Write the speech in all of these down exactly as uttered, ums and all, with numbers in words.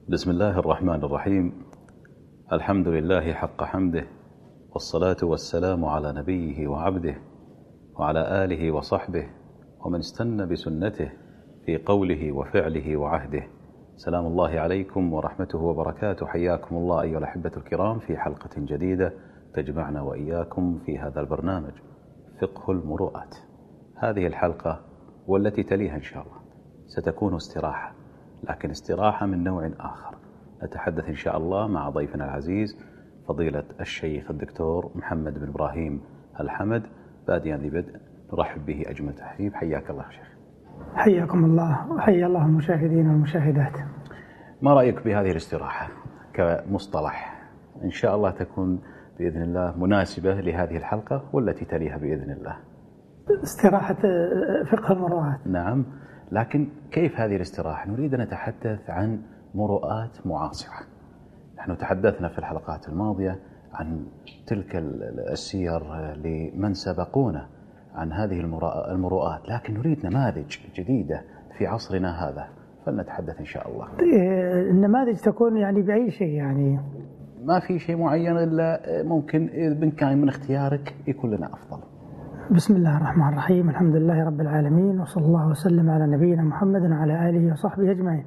بسم الله الرحمن الرحيم. الحمد لله حق حمده، والصلاة والسلام على نبيه وعبده وعلى آله وصحبه ومن استنى بسنته في قوله وفعله وعهده. سلام الله عليكم ورحمته وبركاته. حياكم الله أيها الأحبة الكرام في حلقة جديدة تجمعنا وإياكم في هذا البرنامج فقه المروءات. هذه الحلقة والتي تليها إن شاء الله ستكون استراحة، لكن استراحة من نوع آخر. نتحدث إن شاء الله مع ضيفنا العزيز فضيلة الشيخ الدكتور محمد بن إبراهيم الحمد. باديا ذي بدء نرحب به أجمل تحييب. حياك الله شيخ. حياكم الله وحيا الله المشاهدين والمشاهدات. ما رأيك بهذه الاستراحة كمصطلح؟ إن شاء الله تكون بإذن الله مناسبة لهذه الحلقة والتي تليها بإذن الله. استراحة فقه المروءات. نعم، لكن كيف هذه الاستراحة؟ نريد أن نتحدث عن مروءات معاصرة. نحن تحدثنا في الحلقات الماضية عن تلك السير لمن سبقونا عن هذه المروءات، لكن نريد نماذج جديدة في عصرنا هذا، فلنتحدث إن شاء الله. النماذج تكون يعني بأي شيء، يعني ما في شيء معين إلا ممكن إن كان من اختيارك يكون لنا أفضل. بسم الله الرحمن الرحيم. الحمد لله رب العالمين، وصلى الله وسلم على نبينا محمد وعلى آله وصحبه أجمعين.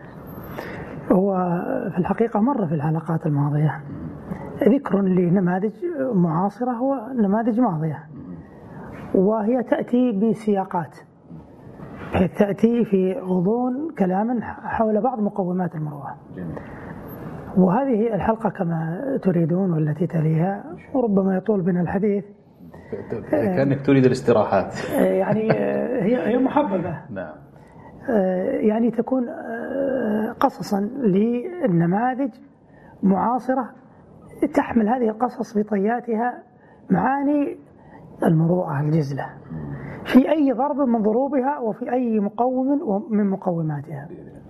هو في الحقيقة مر في الحلقات الماضية ذكر لنماذج معاصرة ونماذج ماضية، وهي تأتي بسياقات، تأتي في غضون كلام حول بعض مقومات المروءة. وهذه الحلقة كما تريدون والتي تليها، وربما يطول بنا الحديث، كأنك تريد الاستراحات. يعني هي هي محببة. نعم. يعني تكون قصصا للنماذج معاصرة تحمل هذه القصص بطياتها معاني المروءة الجزلة في أي ضرب من ضروبها وفي أي مقوم من مقوماتها.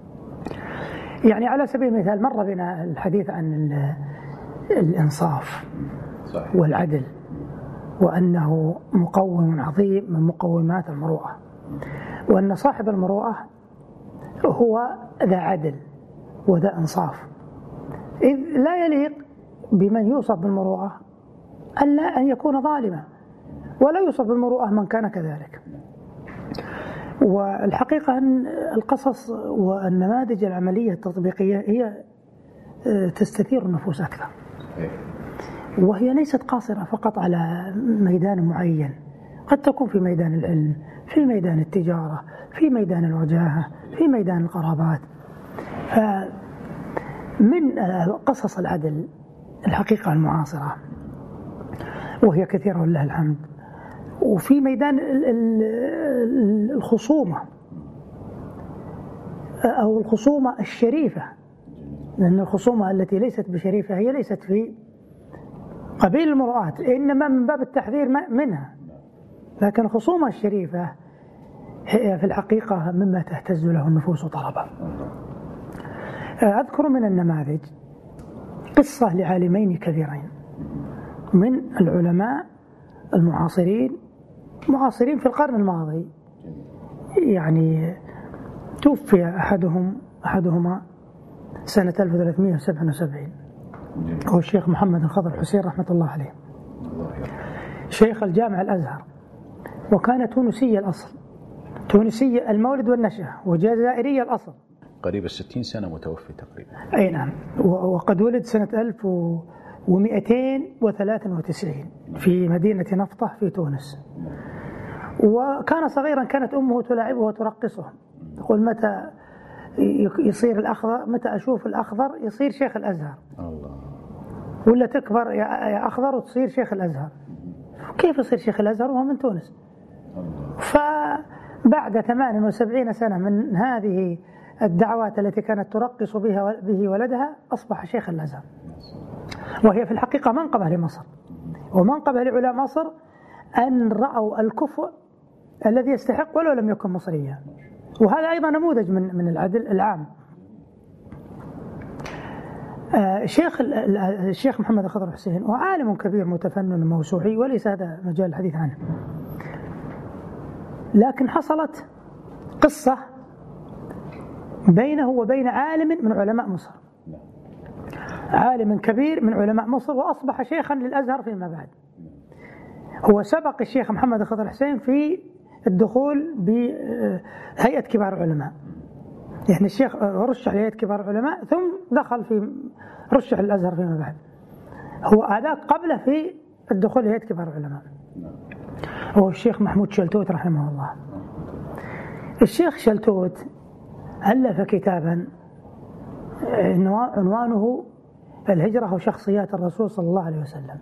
يعني على سبيل المثال مر بنا الحديث عن الإنصاف صحيح. والعدل، وأنه مقوم عظيم من مقومات المروءة، وأن صاحب المروءة هو ذا عدل وذا إنصاف، إذ لا يليق بمن يوصف بالمروءة ألا أن يكون ظالما، ولا يوصف بالمروءة من كان كذلك. والحقيقة أن القصص والنماذج العملية التطبيقية هي تستثير النفوس أكثر، وهي ليست قاصرة فقط على ميدان معين، قد تكون في ميدان العلم، في ميدان التجارة، في ميدان الوجاهة، في ميدان القرابات. فمن قصص العدل الحقيقة المعاصرة وهي كثيرة ولله الحمد، وفي ميدان الخصومة أو الخصومة الشريفة، لأن الخصومة التي ليست بشريفة هي ليست في قبيل المروءات، إنما من باب التحذير منها. لكن الخصومة الشريفة هي في الحقيقة مما تهتز له النفوس طلبا. أذكر من النماذج قصة لعالمين كبيرين من العلماء المعاصرين معاصرين في القرن الماضي. يعني توفي أحدهم أحدهما سنة ألف وثلاثمائة وسبعة وسبعين، هو الشيخ محمد الخضر حسين رحمة الله عليه، شيخ الجامع الأزهر، وكان تونسي الأصل، تونسي المولد والنشأة، وجزائري الأصل، قريب الستين سنة متوفي تقريبا. أي نعم. وقد ولد سنة ألف ومئتين وثلاثة وتسعين في مدينة نفطة في تونس. وكان صغيرا كانت أمه تلاعبه وترقصه، تقول متى يصير الأخضر، متى أشوف الأخضر يصير شيخ الأزهر، الله. ولا تكبر يا أخضر وتصير شيخ الأزهر. كيف يصير شيخ الأزهر وهو من تونس؟ الله. فبعد ثمان وسبعين سنة من هذه الدعوات التي كانت ترقص بها به ولدها أصبح شيخ الأزهر، وهي في الحقيقة منقبة لمصر ومنقبة لعلماء مصر أن رأوا الكفء الذي يستحق ولو لم يكن مصريا. وهذا أيضا نموذج من من العدل العام. الشيخ الشيخ محمد الخضر حسين وعالم كبير متفنن موسوعي، وليس هذا مجال الحديث عنه، لكن حصلت قصة بينه وبين عالم من علماء مصر، عالم كبير من علماء مصر، وأصبح شيخا للأزهر فيما بعد. هو سبق الشيخ محمد الخضر حسين في الدخول بهيئة كبار العلماء، يعني الشيخ رشح لهيئة كبار العلماء ثم دخل في رشح الأزهر فيما بعد. هو هذا قبله في الدخول لهيئة كبار العلماء، هو الشيخ محمود شلتوت رحمه الله. الشيخ شلتوت ألف كتابا عنوانه الهجرة وشخصيات الرسول صلى الله عليه وسلم،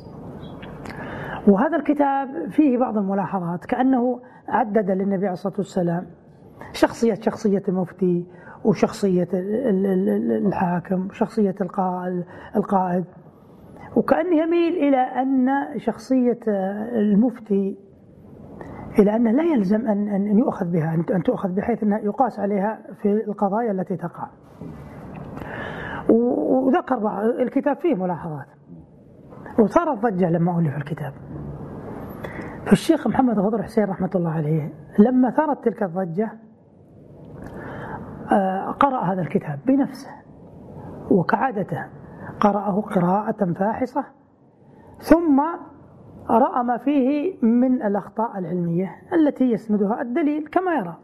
وهذا الكتاب فيه بعض الملاحظات، كأنه عدد للنبي عليه الصلاة والسلام شخصية شخصية المفتي وشخصية الحاكم وشخصية القائد، وكأن يميل إلى أن شخصية المفتي إلى أنه لا يلزم أن أن يؤخذ بها، أن تؤخذ بحيث أنها يقاس عليها في القضايا التي تقع. وذكر بعض الكتاب فيه ملاحظات، وصارت ضجة لما ألف الكتاب. فالشيخ محمد الخضر حسين رحمة الله عليه لما ثارت تلك الضجة قرأ هذا الكتاب بنفسه، وكعادته قرأه قراءة فاحصة، ثم رأى ما فيه من الأخطاء العلمية التي يسندها الدليل كما يرى،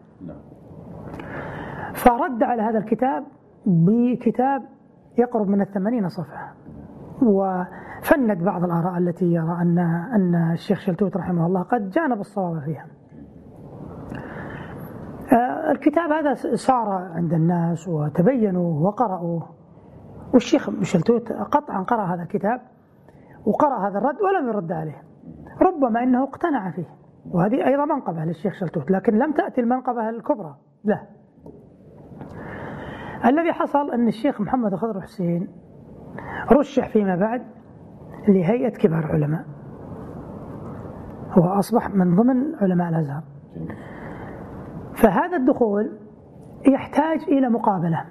فرد على هذا الكتاب بكتاب يقرب من الثمانين صفحة، وفند بعض الآراء التي يرى أن أن الشيخ شلتوت رحمه الله قد جانب الصواب فيها. الكتاب هذا صار عند الناس وتبينوا وقرأوه، والشيخ شلتوت قطعا قرأ هذا الكتاب وقرأ هذا الرد ولم يرد عليه، ربما إنه اقتنع فيه، وهذه أيضا منقبة للشيخ شلتوت، لكن لم تأتي المنقبة الكبرى له. الذي حصل أن الشيخ محمد الخضر حسين رشح فيما بعد لهيئة كبار العلماء، هو أصبح من ضمن علماء الأزهر. فهذا الدخول يحتاج إلى مقابلة،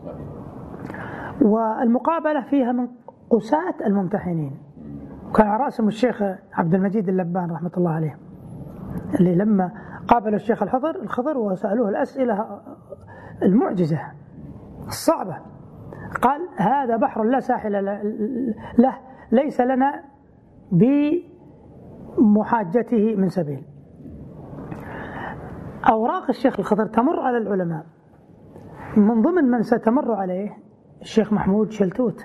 والمقابلة فيها من قساة الممتحنين، وكان على رأسهم الشيخ عبد المجيد اللبان رحمة الله عليه، اللي لما قابل الشيخ الخضر الخضر وسألوه الأسئلة المعجزة الصعبة قال: هذا بحر لا ساحل له، ليس لنا بمحاجته من سبيل. أوراق الشيخ الخضر تمر على العلماء، من ضمن من ستمر عليه الشيخ محمود شلتوت،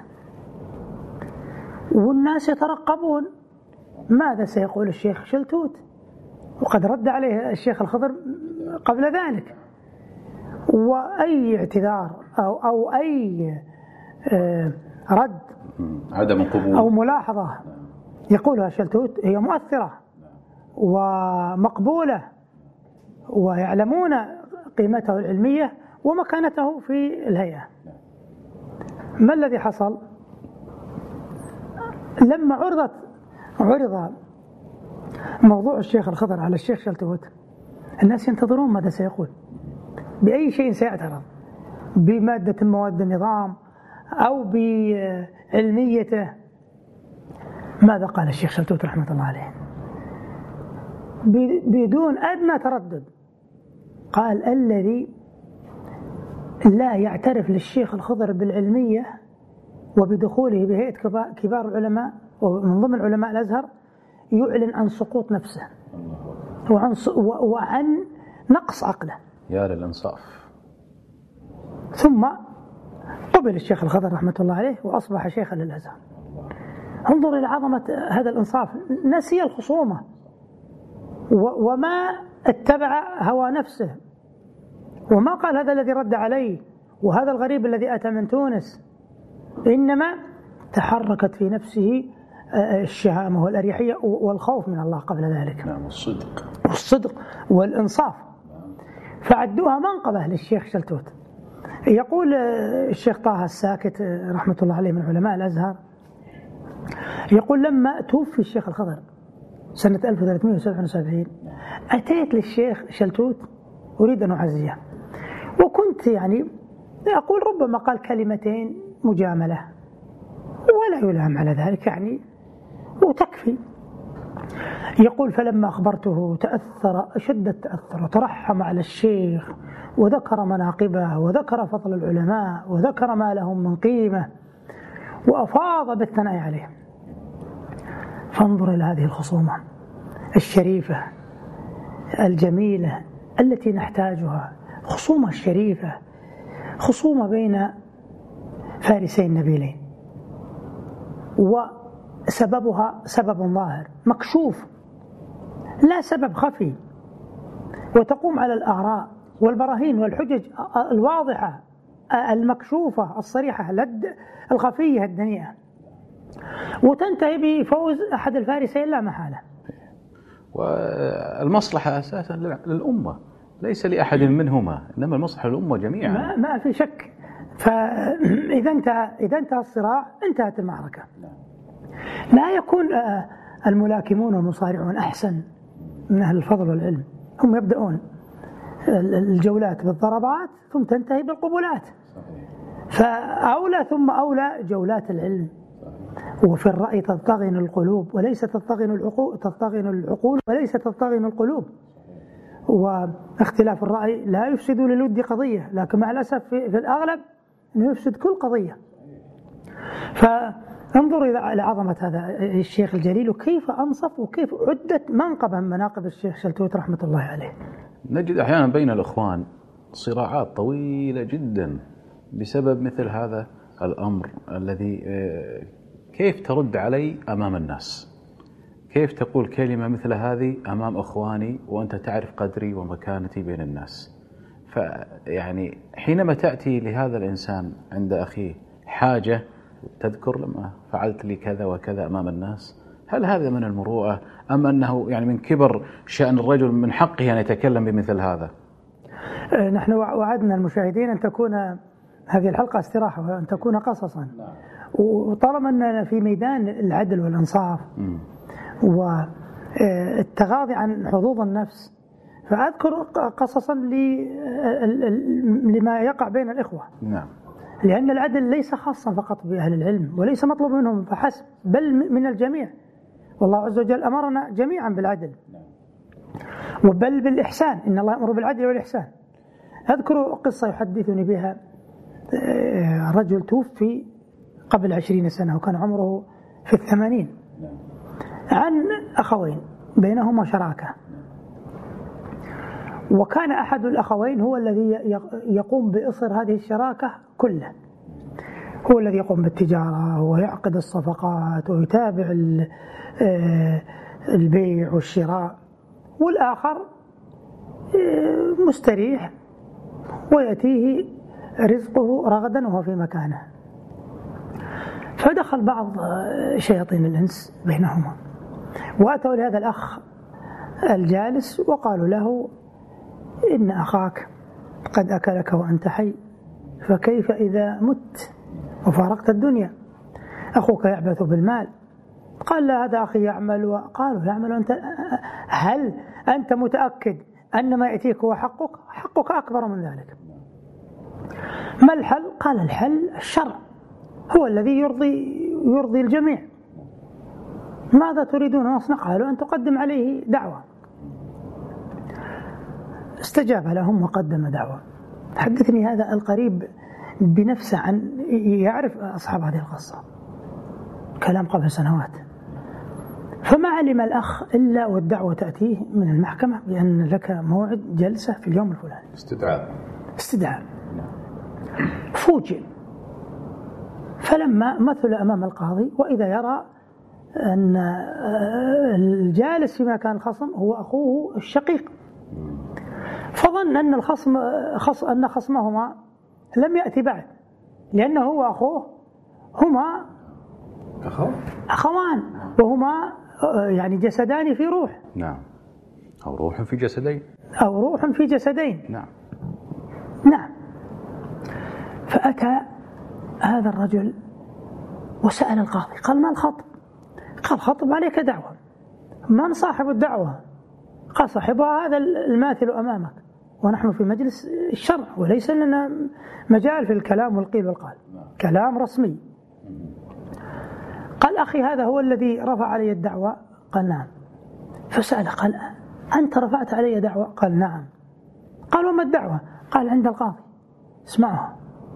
والناس يترقبون ماذا سيقول الشيخ شلتوت، وقد رد عليه الشيخ الخضر قبل ذلك، وأي اعتذار أو, أو أي رد عدم قبول أو ملاحظة يقولها شلتوت هي مؤثرة ومقبولة، ويعلمون قيمته العلمية ومكانته في الهيئة. ما الذي حصل؟ لما عرضت عرض موضوع الشيخ الخضر على الشيخ شلتوت، الناس ينتظرون ماذا سيقول، بأي شيء سيعترض، بمادة مواد النظام أو بعلميته. ماذا قال الشيخ شلتوت رحمة الله عليه بدون أدنى تردد؟ قال: الذي لا يعترف للشيخ الخضر بالعلمية وبدخوله بهيئة كبار العلماء ومن ضمن علماء الأزهر يعلن عن سقوط نفسه وعن, وعن نقص عقله. يا للإنصاف. ثم قبل الشيخ الخضر رحمة الله عليه وأصبح شيخا للأزهر. انظر إلى عظمة هذا الإنصاف، نسي الخصومة وما اتبع هوى نفسه، وما قال هذا الذي رد عليه وهذا الغريب الذي أتى من تونس، إنما تحركت في نفسه الشهامة والأريحية والخوف من الله قبل ذلك. نعم، الصدق والصدق والإنصاف، فعدوها منقبة للشيخ شلتوت. يقول الشيخ طه الساكت رحمة الله عليه من علماء الأزهر، يقول: لما توفي الشيخ الخضر سنة ألف وثلاثمائة وسبعة وسبعين أتيت للشيخ شلتوت أريد أن أعزيه، وكنت يعني أقول ربما قال كلمتين مجاملة ولا يلام على ذلك يعني وتكفي، يقول فلما أخبرته تأثر أشد التأثر وترحم على الشيخ وذكر مناقبه وذكر فضل العلماء وذكر ما لهم من قيمة وأفاض بالثناء عليه. فانظر إلى هذه الخصومة الشريفة الجميلة التي نحتاجها، خصومة الشريفة، خصومة بين فارسين نبيلين، وسببها سبب ظاهر مكشوف لا سبب خفي، وتقوم على الآراء والبراهين والحجج الواضحة المكشوفة الصريحة لد الخفية الدنيئة، وتنتهي بفوز أحد الفارسين لا محالة. والمصلحة أساسا للأمة ليس لأحد منهما، إنما المصلحة للأمة جميعا. ما, ما في شك. فإذا انتهى إذا انتهى الصراع انتهت المعركة. لا يكون الملاكمون والمصارعون أحسن من أهل الفضل والعلم، هم يبدأون الجولات بالضربات ثم تنتهي بالقبلات، فأولى ثم أولى جولات العلم. وفي الرأي تطغن القلوب وليس تطغن العقول، تطغن العقول وليس تطغن القلوب. واختلاف الرأي لا يفسد للود قضية، لكن مع الأسف في, في الأغلب أنه يفسد كل قضية. فانظر إلى عظمة هذا الشيخ الجليل وكيف أنصف وكيف عدت منقبا من مناقب الشيخ شلتوت رحمة الله عليه. نجد أحيانا بين الإخوان صراعات طويلة جدا بسبب مثل هذا الأمر الذي كيف ترد علي أمام الناس؟ كيف تقول كلمة مثل هذه أمام أخواني وأنت تعرف قدري ومكانتي بين الناس؟ فيعني حينما تأتي لهذا الإنسان عند أخيه حاجة تذكر لما فعلت لي كذا وكذا أمام الناس، هل هذا من المروءة أم أنه يعني من كبر شأن الرجل من حقه أن يتكلم بمثل هذا؟ نحن وعدنا المشاهدين أن تكون هذه الحلقة استراحة وأن تكون قصصا، وطالما أننا في ميدان العدل والإنصاف والتغاضي عن حظوظ النفس، فأذكر قصصا لما يقع بين الإخوة. نعم. لأن العدل ليس خاصا فقط بأهل العلم وليس مطلوب منهم فحسب، بل من الجميع، والله عز وجل أمرنا جميعا بالعدل وبل بالإحسان، إن الله يأمر بالعدل والإحسان. أذكر قصة يحدثني بها رجل توفي قبل عشرين سنة وكان عمره في الثمانين، عن أخوين بينهما شراكة، وكان أحد الأخوين هو الذي يقوم بإصر هذه الشراكة كله، هو الذي يقوم بالتجارة ويعقد الصفقات ويتابع البيع والشراء، والآخر مستريح ويأتيه رزقه رغدا وهو في مكانه. فدخل بعض شياطين الإنس بينهما وأتوا لهذا الأخ الجالس وقالوا له إن أخاك قد أكلك وأنت حي، فكيف إذا مت وفارقت الدنيا؟ أخوك يعبث بالمال. قال لا، هذا أخي يعمل. وقالوا يعمل أنت، هل أنت متأكد أن ما يأتيك هو حقك؟ حقك أكبر من ذلك. ما الحل؟ قال الحل الشرع هو الذي يرضي يرضي الجميع. ماذا تريدون نصنع؟ قالوا أن تقدم عليه دعوة. استجاب لهم وقدم دعوة. حدثني هذا القريب بنفسه عن يعرف أصحاب هذه القصة، كلام قبل سنوات. فما علم الأخ إلا والدعوة تأتيه من المحكمة بأن لك موعد جلسة في اليوم الفلاني. استدعاء استدعاء فوجئ. فلما مثل أمام القاضي وإذا يرى أن الجالس في مكان الخصم هو أخوه الشقيق، فظن أن الخصم خص أن خصمهما لم يأتي بعد، لأنه هو أخوه، هما أخوان وهما يعني جسدان في روح. نعم. أو روح في جسدين. أو روح في جسدين. نعم. نعم. فأتى هذا الرجل وسأل القاضي، قال ما الخطب؟ قال خطب عليك دعوة. من صاحب الدعوة؟ قال صاحبها هذا الماثل أمامك، ونحن في مجلس الشرع وليس لنا مجال في الكلام والقيل والقال، كلام رسمي. قال أخي هذا هو الذي رفع علي الدعوة؟ قال نعم. فسأله قال أنت رفعت علي دعوة؟ قال نعم. قال وما الدعوة؟ قال عند القاضي اسمعها.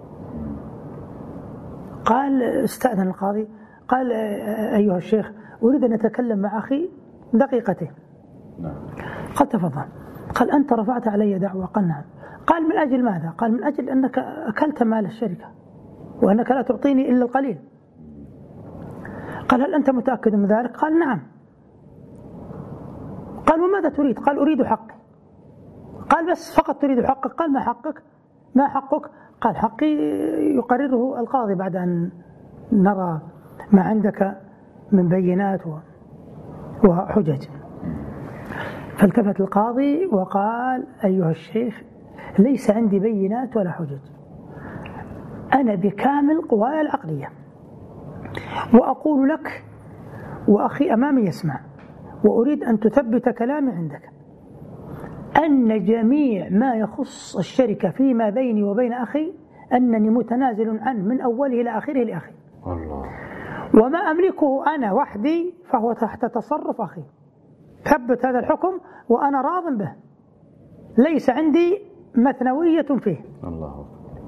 قال استأذن القاضي قال أيها الشيخ أريد أن أتكلم مع أخي دقيقتين. قال تفضل. قال أنت رفعت علي دعوة؟ قال نعم. قال من أجل ماذا؟ قال من أجل أنك أكلت مال الشركة وأنك لا تعطيني إلا القليل. قال هل أنت متأكد من ذلك؟ قال نعم. قال وماذا تريد؟ قال أريد حقي. قال بس فقط تريد حقك؟ قال ما حقك؟ ما حقك؟ قال حقي يقرره القاضي بعد أن نرى ما عندك من بينات وحجج. فالتفت القاضي وقال أيها الشيخ ليس عندي بينات ولا حجج، أنا بكامل قواي العقلية وأقول لك وأخي أمامي يسمع وأريد أن تثبت كلامي عندك أن جميع ما يخص الشركة فيما بيني وبين أخي أنني متنازل عنه من أوله إلى آخره لأخي الله. وما أملكه أنا وحدي فهو تحت تصرف أخي. ثبت هذا الحكم وأنا راض به، ليس عندي مثنوية فيه الله.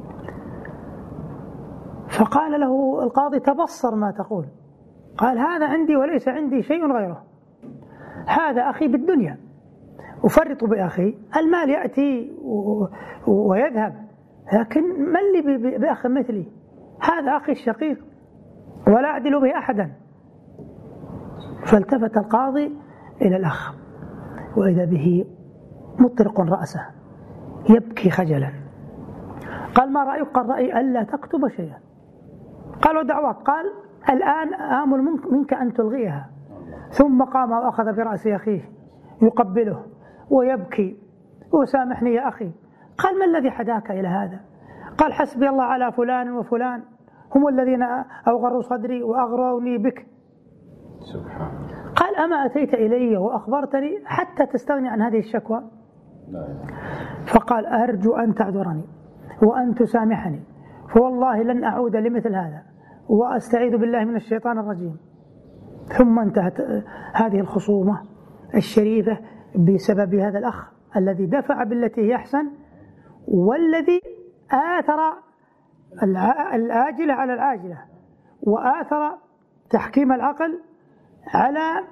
فقال له القاضي تبصر ما تقول. قال هذا عندي وليس عندي شيء غيره، هذا أخي بالدنيا أفرط بأخي، المال يأتي ويذهب، لكن من لي بأخ مثلي؟ هذا أخي الشقيق ولا أعدل به أحدا. فالتفت القاضي إلى الأخ وإذا به مطرق رأسه يبكي خجلا. قال ما رأيك؟ قال رأيي ألا تكتب شيئا. قال ودعواك؟ قال الآن آمل منك أن تلغيها. ثم قام وأخذ برأس أخيه يقبله ويبكي وسامحني يا أخي. قال ما الذي حداك إلى هذا؟ قال حسبي الله على فلان وفلان هم الذين أوغروا صدري وأغروني بك. سبحان. قال أما أتيت إلي وأخبرتني حتى تستغني عن هذه الشكوى؟ فقال أرجو أن تعذرني وأن تسامحني فوالله لن أعود لمثل هذا وأستعيذ بالله من الشيطان الرجيم. ثم انتهت هذه الخصومة الشريفة بسبب هذا الأخ الذي دفع بالتي هي أحسن والذي آثر الآجلة على العاجلة وآثر تحكيم العقل على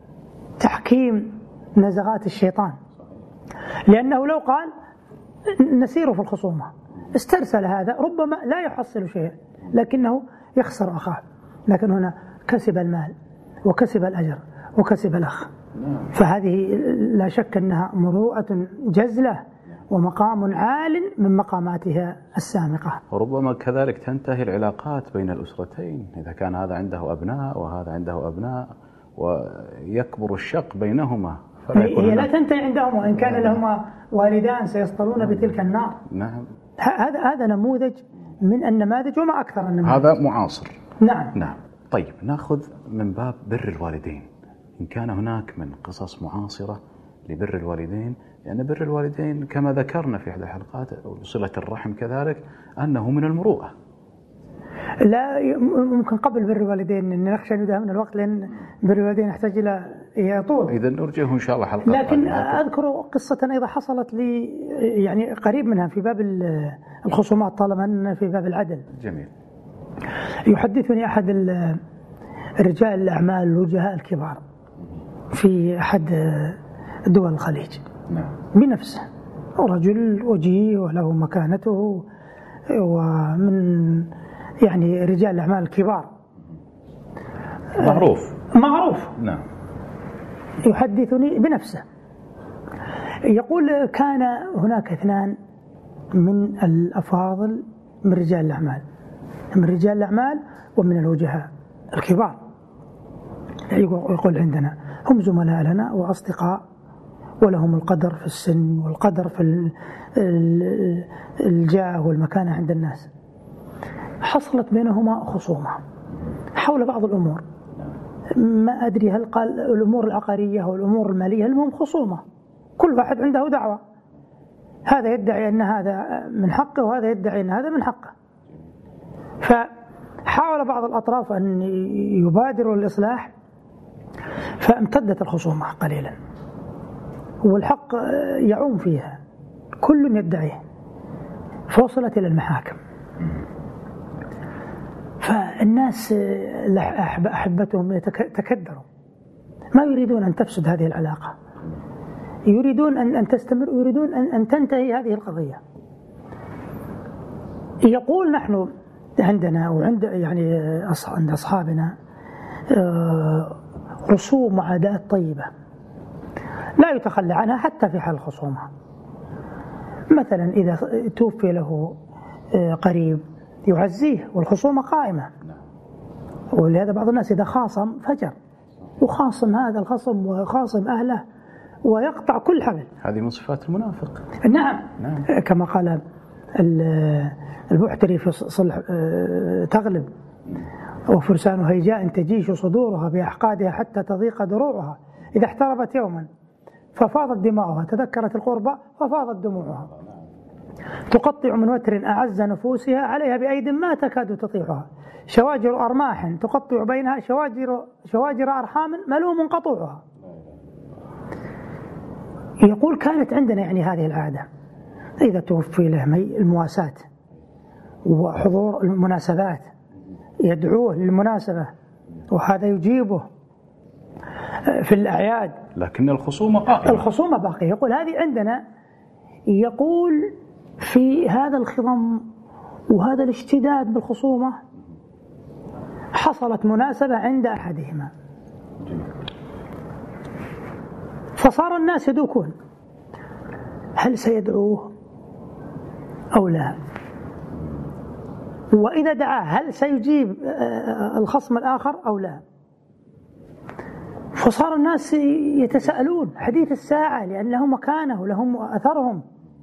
تحكيم نزغات الشيطان. لأنه لو قال نسير في الخصومة استرسل هذا ربما لا يحصل شيئا لكنه يخسر أخاه، لكن هنا كسب المال وكسب الأجر وكسب الأخ. فهذه لا شك أنها مروءة جزلة ومقام عال من مقاماتها السامقة. وربما كذلك تنتهي العلاقات بين الأسرتين إذا كان هذا عنده أبناء وهذا عنده أبناء ويكبر الشق بينهما. هي لا تنتهي عندهم وإن كان لهما والدان سيصطلون بتلك النار. نعم. هذا هذا نموذج من النماذج وما أكثر النماذج. هذا معاصر. نعم. نعم. طيب نأخذ من باب بر الوالدين، إن كان هناك من قصص معاصرة لبر الوالدين، لأن يعني بر الوالدين كما ذكرنا في إحدى الحلقات وصلة الرحم كذلك أنه من المروءة. لا ممكن قبل بر الوالدين نخشى نداه من الوقت لأن بر الوالدين يحتاج إلى يطول. إذا نرجعه إن شاء الله حلقة. لكن أذكر قصة أيضا حصلت لي يعني قريب منها في باب الخصومات طالما أن في باب العدل. جميل. يحدثني أحد الرجال الأعمال الوجهاء الكبار في أحد دول الخليج. نعم. بنفسه رجل وجيه وله مكانته ومن يعني رجال الأعمال الكبار معروف معروف. نعم. يحدثني بنفسه يقول كان هناك اثنان من الأفاضل من رجال الأعمال من رجال الأعمال ومن الوجهاء الكبار، يقول عندنا هم زملاء لنا وأصدقاء ولهم القدر في السن والقدر في الجاه والمكانة عند الناس. حصلت بينهما خصومة حول بعض الأمور، ما أدري هل قال الأمور العقارية والأمور المالية، المهم خصومة كل واحد عنده دعوة، هذا يدعي أن هذا من حقه وهذا يدعي أن هذا من حقه. فحاول بعض الأطراف أن يبادروا الإصلاح فامتدت الخصومة قليلا والحق يعوم فيها، كل يدعيه، فوصلت إلى المحاكم. فالناس أحبتهم تكدروا، ما يريدون أن تفسد هذه العلاقة، يريدون أن تستمر، يريدون أن تنتهي هذه القضية. يقول نحن عندنا وعند يعني عند أصحابنا رسوم وعادات طيبة لا يتخلى عنها حتى في حال الخصومة. مثلا إذا توفي له قريب يعزيه والخصومة قائمة، ولهذا بعض الناس إذا خاصم فجر يخاصم هذا الخصم ويخاصم أهله ويقطع كل حبل. هذه من صفات المنافق. نعم, نعم. كما قال البحتري في صلح تغلب وفرسان هيجاء تجيش صدورها بأحقادها حتى تضيق دروعها، إذا احتربت يوما ففاضت دماؤها تذكرت القربى ففاضت دموعها، تقطع من وتر أعز نفوسها عليها بأيد ما تكاد تطيعها، شواجر أرماح تقطع بينها شواجر, شواجر أرحام ملوم قطوعها. يقول كانت عندنا يعني هذه العادة، إذا توفي له المواساة وحضور المناسبات يدعوه للمناسبة وهذا يجيبه في الأعياد، لكن الخصومة باقية. الخصومة باقية. يقول هذه عندنا، يقول في هذا الخضم وهذا الاشتداد بالخصومة حصلت مناسبة عند أحدهما فصار الناس يدوكون هل سيدعوه أو لا، وإذا دعاه هل سيجيب الخصم الآخر أو لا. فصار الناس يتساءلون حديث الساعة لأن لهم مكانه ولهم أثرهم.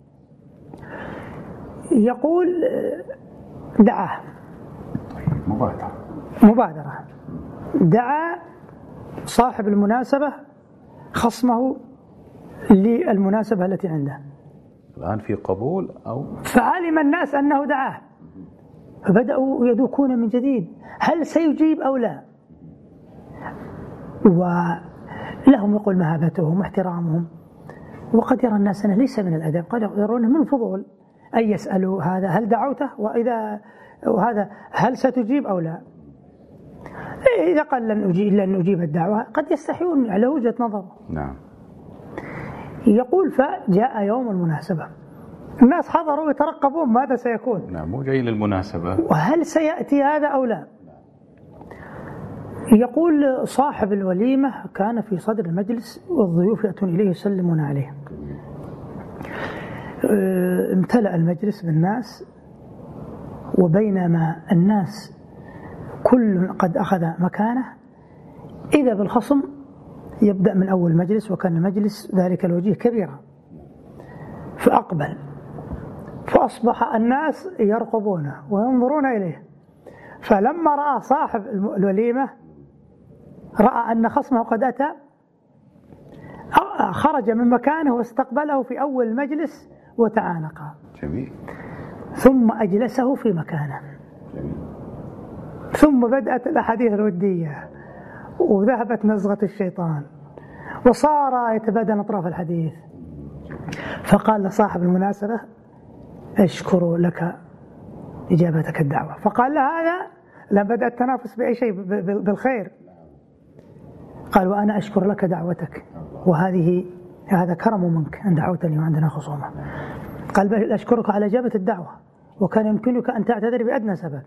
يقول دعاه مبادرة مبادرة دعا صاحب المناسبة خصمه للمناسبة التي عنده. الآن في قبول أو فعلم الناس أنه دعاه فبدأوا يدوكون من جديد هل سيجيب أو لا، ولهم يقول مهابتهم واحترامهم، وقد يرى الناس أنه ليس من الأدب، قد يرونه من الفضول أن يسألوا هذا هل دعوته وإذا وهذا هل ستجيب أو لا. إذا قال لن أجيب, لن أجيب الدعوة قد يستحيون على وجهة نظر. نعم. يقول فجاء يوم المناسبة الناس حضروا يترقبون ماذا سيكون. نعم مو جاي للمناسبة وهل سيأتي هذا أو لا. يقول صاحب الوليمة كان في صدر المجلس والضيوف يأتون إليه يسلمون عليه. امتلأ المجلس بالناس وبينما الناس كل قد أخذ مكانه إذا بالخصم يبدأ من أول مجلس، وكان مجلس ذلك الوجيه كبيرا، فأقبل فأصبح الناس يرقبونه وينظرون إليه. فلما رأى صاحب الوليمة رأى أن خصمه قد أتى خرج من مكانه واستقبله في أول المجلس وتعانقا. جميل. ثم أجلسه في مكانه. جميل. ثم بدأت الأحاديث الودية وذهبت نزغة الشيطان وصار يتبادل أطراف الحديث. فقال لصاحب المناسبة أشكر لك إجابتك الدعوة. فقال له هذا لم بدأ التنافس بأي شيء بالخير. قال وأنا أشكر لك دعوتك وهذه هذا كرم منك أن دعوتني وعندنا خصومة. قال بل أشكرك على إجابة الدعوة وكان يمكنك أن تعتذر بأدنى سبب.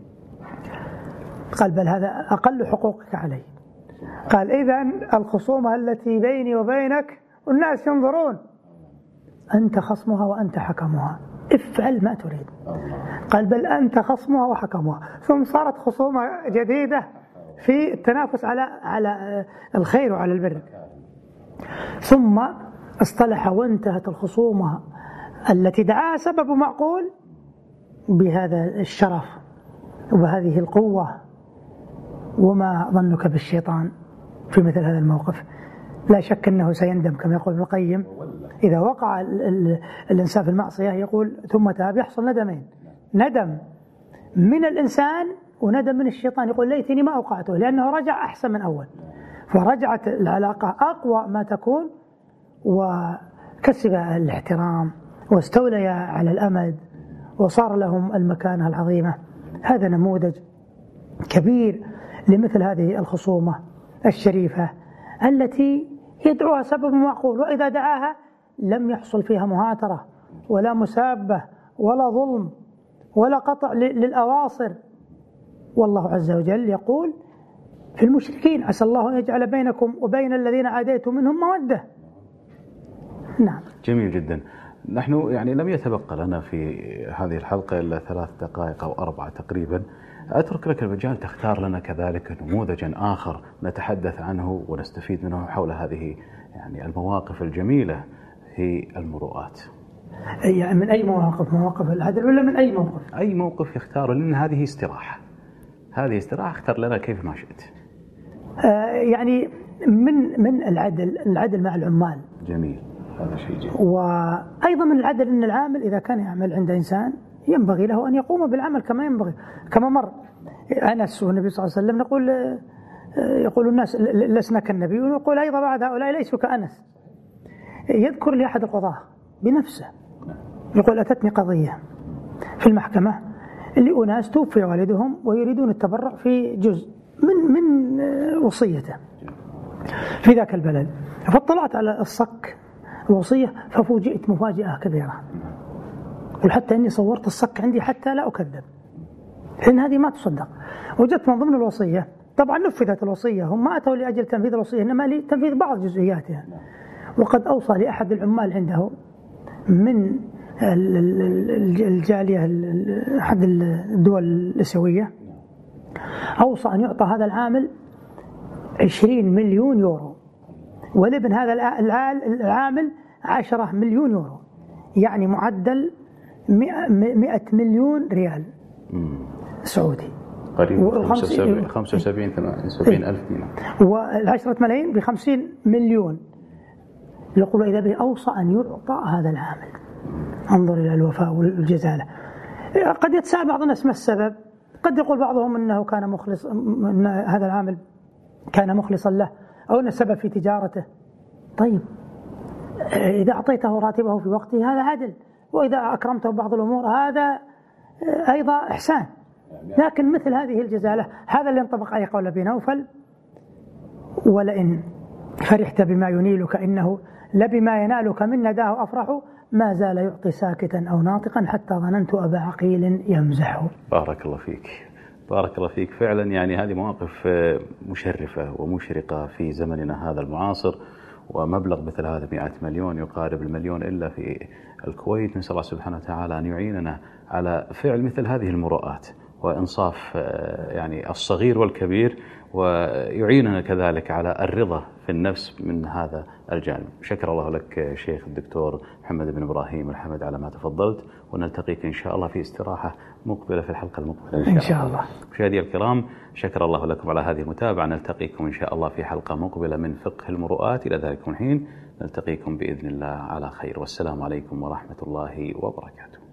قال بل هذا أقل حقوقك علي. قال إذن الخصومة التي بيني وبينك والناس ينظرون أنت خصمها وأنت حكمها افعل ما تريد. قال بل أنت خصمها وحكمها. ثم صارت خصومة جديدة في التنافس على على الخير وعلى البر. ثم اصطلح وانتهت الخصومة التي دعاها سبب معقول بهذا الشرف وبهذه القوة. وما ظنك بالشيطان في مثل هذا الموقف؟ لا شك أنه سيندم كما يقول ابن القيم إذا وقع الإنسان في المعصية، يقول ثم تاب يحصل ندمين، ندم من الإنسان وندم من الشيطان، يقول ليتني ما أوقعته لأنه رجع أحسن من أول. فرجعت العلاقة أقوى ما تكون، وكسب الاحترام واستوليا على الأمد وصار لهم المكانة العظيمة. هذا نموذج كبير لمثل هذه الخصومة الشريفة التي يدعوها سبب معقول، وإذا دعاها لم يحصل فيها مهاترة ولا مسابة ولا ظلم ولا قطع للأواصر. والله عز وجل يقول في المشركين: عسى الله أن يجعل بينكم وبين الذين عاديتم منهم مودة. نعم. جميل جدا. نحن يعني لم يتبقى لنا في هذه الحلقة إلا ثلاث دقائق أو أربعة تقريبا. أترك لك المجال تختار لنا كذلك نموذجا آخر نتحدث عنه ونستفيد منه حول هذه يعني المواقف الجميلة في المروءات. يعني من أي مواقف؟ مواقف العدل ولا من أي موقف؟ أي موقف يختاره، لأن هذه استراحة. هذه استراحة، اختر لنا كيف ما شئت. آه يعني من من العدل، العدل مع العمال. جميل، هذا شيء جميل. وأيضا من العدل أن العامل إذا كان يعمل عند إنسان ينبغي له أن يقوم بالعمل كما ينبغي. كما مر أنس والنبي صلى الله عليه وسلم نقول يقول الناس لسنا كالنبي، ونقول أيضا بعد هؤلاء ليسوا كأنس. يذكر لي أحد القضاة بنفسه يقول: أتتني قضية في المحكمة لأناس توفي والدهم ويريدون التبرع في جزء من من وصيته في ذاك البلد، فاطلعت على الصك الوصية ففوجئت مفاجأة كبيرة، وحتى إني صورت الصك عندي حتى لا أكذب، لأن هذه ما تصدق. وجدت من ضمن الوصية، طبعا نفذت الوصية، هم ما أتوا لأجل تنفيذ الوصية إنما لتنفيذ بعض جزئياتها. وقد أوصى لأحد العمال عنده من الجالية أحد الدول الآسيوية، أوصى أن يعطى هذا العامل عشرين مليون يورو، ولابن هذا العامل عشرة مليون يورو، يعني معدل مئة مليون ريال سعودي، قريب خمسة وسبعين سبعين ألف دينار، والعشرة ملايين بخمسين مليون. يقول إذا به أوصى أن يعطى هذا العامل. انظر إلى الوفاء والجزالة. قد يتساءل بعض الناس ما السبب؟ قد يقول بعضهم أنه كان مخلص، أن هذا العامل كان مخلصا له، أو أن السبب في تجارته. طيب إذا أعطيته راتبه في وقته هذا عدل، وإذا أكرمته بعض الأمور هذا أيضا إحسان. لكن مثل هذه الجزالة هذا اللي ينطبق عليه قول أبي نوفل: ولئن فرحت بما ينيلك إنه لبما ينالك من نداه أفرح، ما زال يعطي ساكتا أو ناطقا حتى ظننت أبا عقيل يمزحه. بارك الله فيك، بارك الله فيك. فعلا يعني هذه مواقف مشرفة ومشرقة في زمننا هذا المعاصر، ومبلغ مثل هذا مئة مليون يقارب المليون إلا في الكويت. نسأل الله سبحانه وتعالى أن يعيننا على فعل مثل هذه المروءات وإنصاف يعني الصغير والكبير، ويعيننا كذلك على الرضا في النفس من هذا الجانب. شكر الله لك شيخ الدكتور محمد بن إبراهيم الحمد على ما تفضلت، ونلتقيك إن شاء الله في استراحة مقبلة في الحلقة المقبلة إن شاء الله. مشاهدي الكرام، شكر الله لكم على هذه المتابعة. نلتقيكم إن شاء الله في حلقة مقبلة من فقه المروءات. إلى ذلك الحين نلتقيكم بإذن الله على خير، والسلام عليكم ورحمة الله وبركاته.